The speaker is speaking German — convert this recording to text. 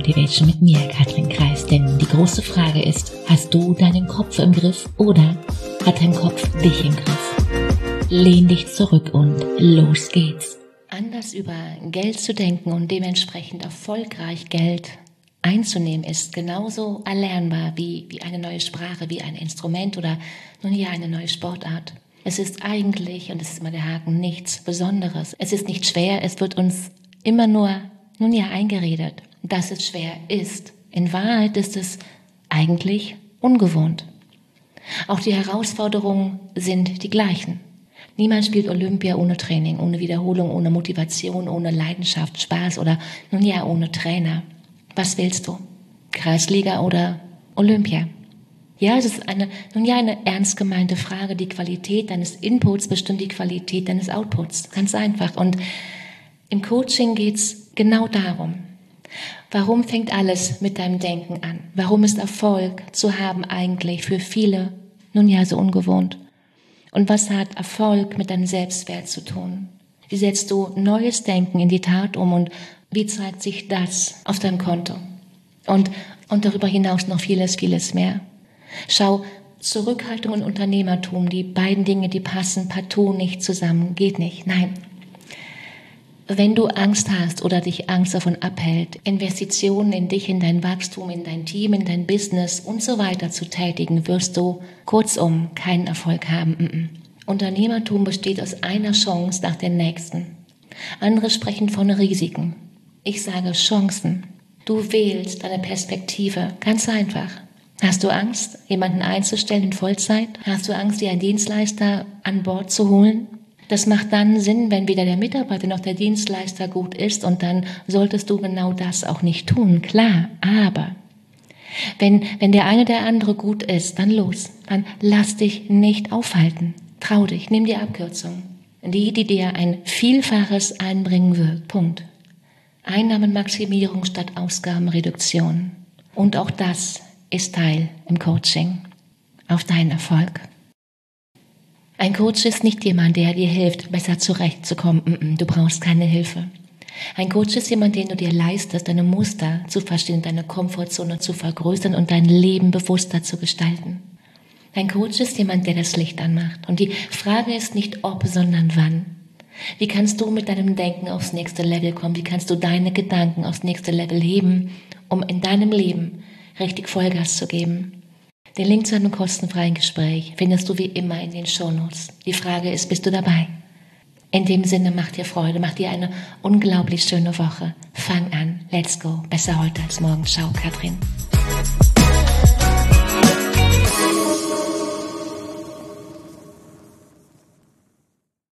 Motivation mit mir, Katrin Kreis. Denn die große Frage ist, hast du deinen Kopf im Griff oder hat dein Kopf dich im Griff? Lehn dich zurück und los geht's. Anders über Geld zu denken und dementsprechend erfolgreich Geld einzunehmen, ist genauso erlernbar wie eine neue Sprache, wie ein Instrument oder nun ja eine neue Sportart. Es ist eigentlich, und das ist immer der Haken, nichts Besonderes. Es ist nicht schwer, es wird uns immer nur eingeredet, dass es schwer ist. In Wahrheit ist es eigentlich ungewohnt. Auch die Herausforderungen sind die gleichen. Niemand spielt Olympia ohne Training, ohne Wiederholung, ohne Motivation, ohne Leidenschaft, Spaß oder ohne Trainer. Was willst du? Kreisliga oder Olympia? Ja, es ist eine ernst gemeinte Frage. Die Qualität deines Inputs bestimmt die Qualität deines Outputs. Ganz einfach. Und im Coaching geht's genau darum. Warum fängt alles mit deinem Denken an? Warum ist Erfolg zu haben eigentlich für viele so ungewohnt? Und was hat Erfolg mit deinem Selbstwert zu tun? Wie setzt du neues Denken in die Tat um und wie zeigt sich das auf deinem Konto? Und darüber hinaus noch vieles, vieles mehr. Schau, Zurückhaltung und Unternehmertum, die beiden Dinge, die passen partout nicht zusammen, geht nicht. Nein. Wenn du Angst hast oder dich Angst davon abhält, Investitionen in dich, in dein Wachstum, in dein Team, in dein Business und so weiter zu tätigen, wirst du kurzum keinen Erfolg haben. Unternehmertum besteht aus einer Chance nach der nächsten. Andere sprechen von Risiken. Ich sage Chancen. Du wählst deine Perspektive. Ganz einfach. Hast du Angst, jemanden einzustellen in Vollzeit? Hast du Angst, dir einen Dienstleister an Bord zu holen? Das macht dann Sinn, wenn weder der Mitarbeiter noch der Dienstleister gut ist und dann solltest du genau das auch nicht tun, klar. Aber wenn der eine oder der andere gut ist, dann los. Dann lass dich nicht aufhalten. Trau dich, nimm die Abkürzung. Die dir ein Vielfaches einbringen wird. Punkt. Einnahmenmaximierung statt Ausgabenreduktion. Und auch das ist Teil im Coaching. Auf deinen Erfolg. Ein Coach ist nicht jemand, der dir hilft, besser zurechtzukommen. Du brauchst keine Hilfe. Ein Coach ist jemand, den du dir leistest, deine Muster zu verstehen, deine Komfortzone zu vergrößern und dein Leben bewusster zu gestalten. Ein Coach ist jemand, der das Licht anmacht. Und die Frage ist nicht ob, sondern wann. Wie kannst du mit deinem Denken aufs nächste Level kommen? Wie kannst du deine Gedanken aufs nächste Level heben, um in deinem Leben richtig Vollgas zu geben? Den Link zu einem kostenfreien Gespräch findest du wie immer in den Shownotes. Die Frage ist, bist du dabei? In dem Sinne, mach dir Freude, mach dir eine unglaublich schöne Woche. Fang an, let's go. Besser heute als morgen. Ciao, Katrin.